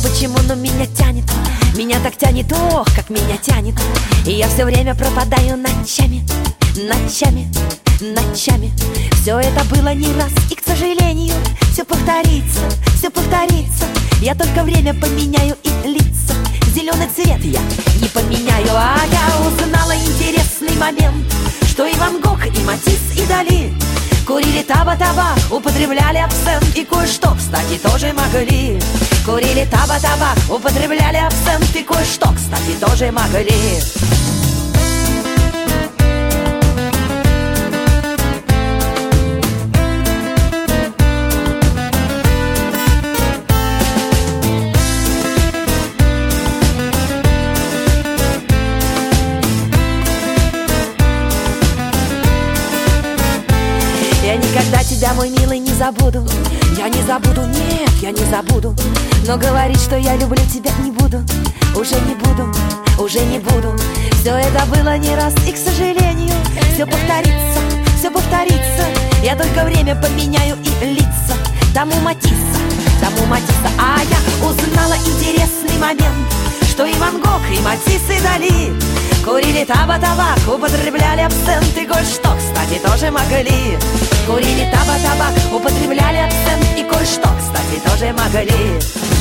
почему, но меня тянет. Меня так тянет, ох, как меня тянет. И я все время пропадаю ночами, ночами, ночами. Все это было не раз, и, к сожалению, все повторится, все повторится. Я только время поменяю и лица. Зеленый цвет я не поменяю. А я узнала интересный момент, что и Ван Гог, и Матисс, и Дали курили таба-табак, употребляли абсент. И кое-что, кстати, тоже могли. Курили таба-табак, употребляли абсент. И кое-что, кстати, тоже могли. Я никогда тебя, мой милый, не забуду. Я не забуду, нет, я не забуду. Но говорить, что я люблю тебя, не буду. Уже не буду, уже не буду. Все это было не раз, и, к сожалению, все повторится, все повторится. Я только время поменяю и лица. Тому Матисса, тому Матисса. А я узнала интересный момент, что и Ван Гог, и Матисс, и Дали курили таба-табак, употребляли абсент. И кое-что, кстати, тоже могли. Курили таба-табак, употребляли абсент. И кое-что, кстати, тоже могли.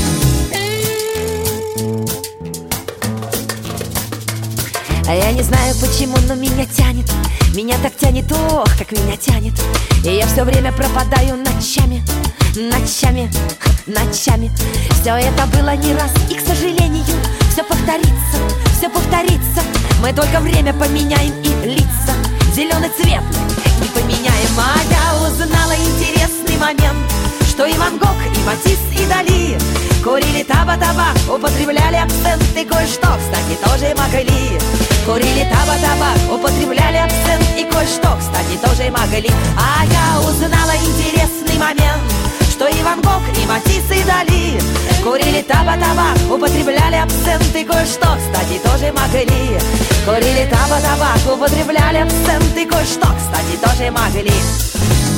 А я не знаю почему, но меня тянет. Меня так тянет, ох, как меня тянет. И я все время пропадаю ночами, ночами, ночами. Все это было не раз, и, к сожалению, все повторится, все повторится. Мы только время поменяем и лица. Зеленый цвет не поменяем. А я узнала интересный момент, что и Ван Гог, и Матисс, и Дали курили таба-табак, употребляли абсент. И кое-что, кстати, тоже могли. Курили таба-табак, употребляли абсент. И кое-что, кстати, тоже могли. А я узнала интересный момент, что и Ван Гог, и Матисс, и Дали курили таба-табак, употребляли абсент. И кое-что, кстати, тоже могли. Курили таба-табак, употребляли абсент. И кое-что, кстати, тоже могли.